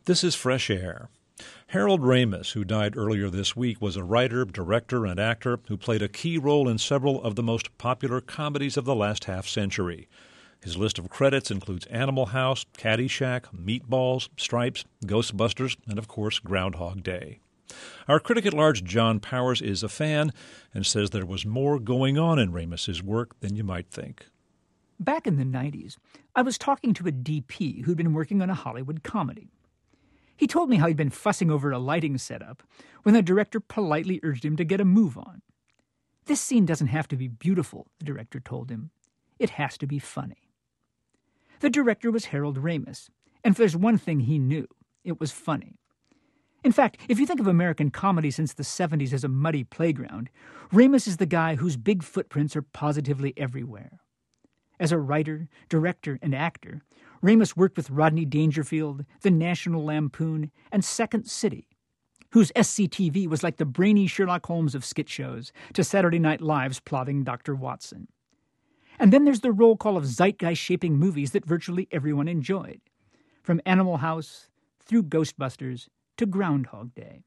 This is Fresh Air. Harold Ramis, who died earlier this week, was a writer, director, and actor who played a key role in several of the most popular comedies of the last half-century. His list of credits includes Animal House, Caddyshack, Meatballs, Stripes, Ghostbusters, and, of course, Groundhog Day. Our critic at large, John Powers, is a fan and says there was more going on in Ramis's work than you might think. Back in the 90s, I was talking to a DP who'd been working on a Hollywood comedy. He told me how he'd been fussing over a lighting setup when the director politely urged him to get a move on. "This scene doesn't have to be beautiful," the director told him. "It has to be funny." The director was Harold Ramis, and if there's one thing he knew, it was funny. In fact, if you think of American comedy since the 70s as a muddy playground, Ramis is the guy whose big footprints are positively everywhere. As a writer, director, and actor, Ramis worked with Rodney Dangerfield, The National Lampoon, and Second City, whose SCTV was like the brainy Sherlock Holmes of skit shows to Saturday Night Live's plotting Dr. Watson. And then there's the roll call of zeitgeist-shaping movies that virtually everyone enjoyed, from Animal House through Ghostbusters to Groundhog Day.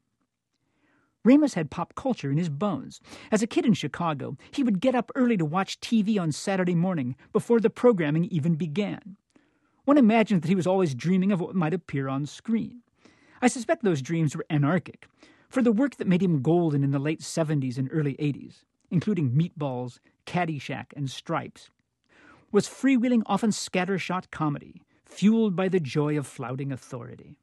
Ramis had pop culture in his bones. As a kid in Chicago, he would get up early to watch TV on Saturday morning before the programming even began. One imagines that he was always dreaming of what might appear on screen. I suspect those dreams were anarchic, for the work that made him golden in the late 70s and early 80s, including Meatballs, Caddyshack, and Stripes, was freewheeling, often scattershot comedy, fueled by the joy of flouting authority.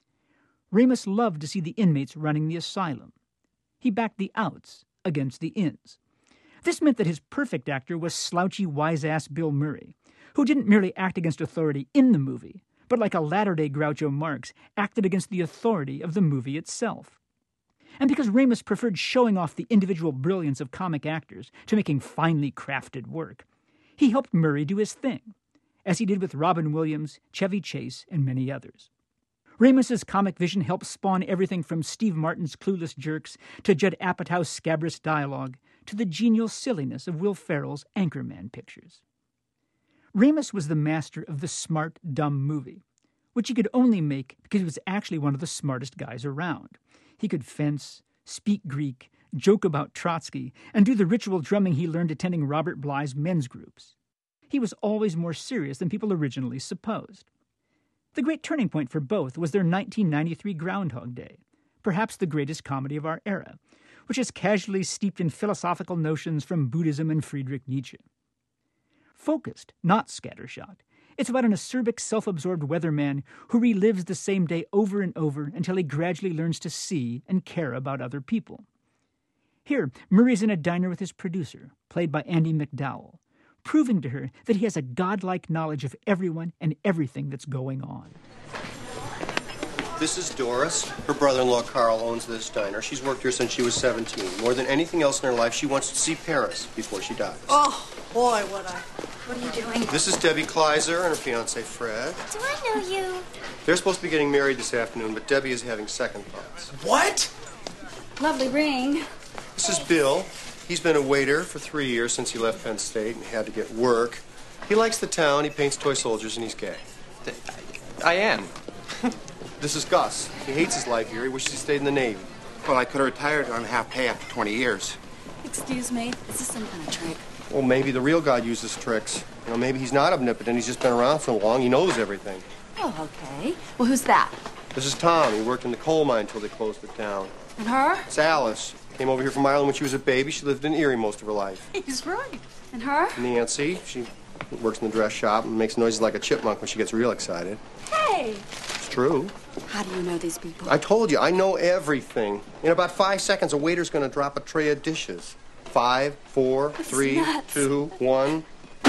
Ramis loved to see the inmates running the asylum. He backed the outs against the ins. This meant that his perfect actor was slouchy, wise-ass Bill Murray, who didn't merely act against authority in the movie, but like a latter-day Groucho Marx, acted against the authority of the movie itself. And because Ramis preferred showing off the individual brilliance of comic actors to making finely crafted work, he helped Murray do his thing, as he did with Robin Williams, Chevy Chase, and many others. Ramis's comic vision helped spawn everything from Steve Martin's Clueless Jerks to Judd Apatow's scabrous dialogue to the genial silliness of Will Ferrell's Anchorman pictures. Ramis was the master of the smart, dumb movie, which he could only make because he was actually one of the smartest guys around. He could fence, speak Greek, joke about Trotsky, and do the ritual drumming he learned attending Robert Bly's men's groups. He was always more serious than people originally supposed. The great turning point for both was their 1993 Groundhog Day, perhaps the greatest comedy of our era, which is casually steeped in philosophical notions from Buddhism and Friedrich Nietzsche. Focused, not scattershot, it's about an acerbic, self-absorbed weatherman who relives the same day over and over until he gradually learns to see and care about other people. Here, Murray's in a diner with his producer, played by Andy McDowell, proving to her that he has a godlike knowledge of everyone and everything that's going on. This is Doris. Her brother-in-law, Carl, owns this diner. She's worked here since she was 17. More than anything else in her life, she wants to see Paris before she dies. Oh, boy, what What are you doing? This is Debbie Kleiser and her fiancé, Fred. Do I know you? They're supposed to be getting married this afternoon, but Debbie is having second thoughts. What? Lovely ring. This is Bill. He's been a waiter for 3 years since he left Penn State and had to get work. He likes the town, he paints toy soldiers, and he's gay. I am. This is Gus. He hates his life here. He wishes he stayed in the Navy. Well, I could have retired on half pay after 20 years. Excuse me, is this some kind of trick? Well, maybe the real God uses tricks. You know, maybe he's not omnipotent. He's just been around for long. He knows everything. Oh, okay. Well, who's that? This is Tom. He worked in the coal mine until they closed it down. And her? It's Alice. Came over here from Ireland when she was a baby. She lived in Erie most of her life. He's right. And her? Nancy. She works in the dress shop and makes noises like a chipmunk when she gets real excited. Hey! It's true. How do you know these people? I told you, I know everything. In about 5 seconds, a waiter's going to drop a tray of dishes. 5, 4, 3, 2, 1.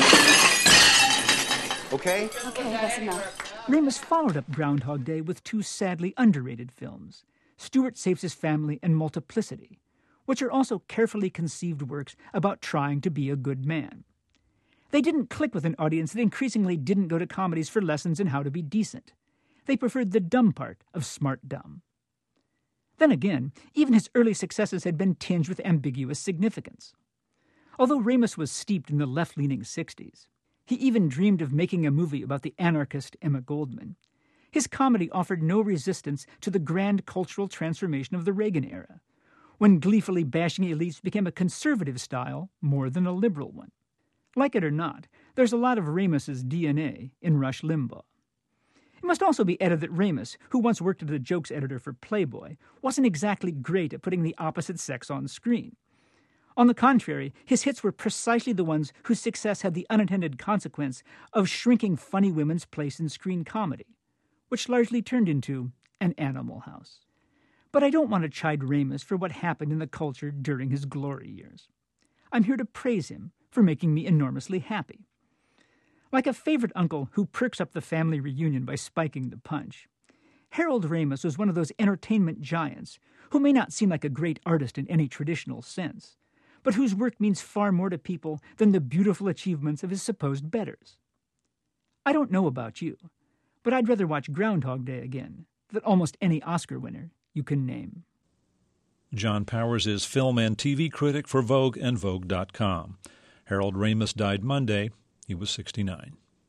Okay? Okay, that's enough. Ramis followed up Groundhog Day with two sadly underrated films, Stuart Saves His Family and Multiplicity, which are also carefully conceived works about trying to be a good man. They didn't click with an audience that increasingly didn't go to comedies for lessons in how to be decent. They preferred the dumb part of smart dumb. Then again, even his early successes had been tinged with ambiguous significance. Although Ramis was steeped in the left-leaning 60s, he even dreamed of making a movie about the anarchist Emma Goldman. His comedy offered no resistance to the grand cultural transformation of the Reagan era, when gleefully bashing elites became a conservative style more than a liberal one. Like it or not, there's a lot of Ramos's DNA in Rush Limbaugh. It must also be added that Ramos, who once worked as a jokes editor for Playboy, wasn't exactly great at putting the opposite sex on screen. On the contrary, his hits were precisely the ones whose success had the unintended consequence of shrinking funny women's place in screen comedy, which largely turned into an Animal House. But I don't want to chide Ramos for what happened in the culture during his glory years. I'm here to praise him for making me enormously happy. Like a favorite uncle who perks up the family reunion by spiking the punch, Harold Ramis was one of those entertainment giants who may not seem like a great artist in any traditional sense, but whose work means far more to people than the beautiful achievements of his supposed betters. I don't know about you, but I'd rather watch Groundhog Day again than almost any Oscar winner you can name. John Powers is film and TV critic for Vogue and Vogue.com. Harold Ramis died Monday. He was 69.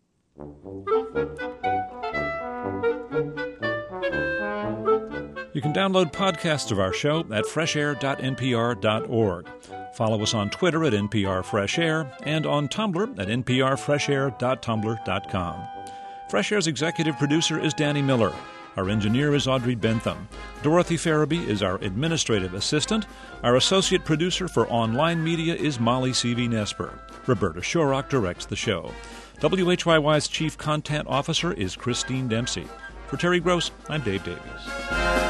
You can download podcasts of our show at freshair.npr.org. Follow us on Twitter at NPR Fresh Air and on Tumblr at nprfreshair.tumblr.com. Fresh Air's executive producer is Danny Miller. Our engineer is Audrey Bentham. Dorothy Farabee is our administrative assistant. Our associate producer for online media is Molly C.V. Roberta Shorrock directs the show. WHYY's chief content officer is Christine Dempsey. For Terry Gross, I'm Dave Davies.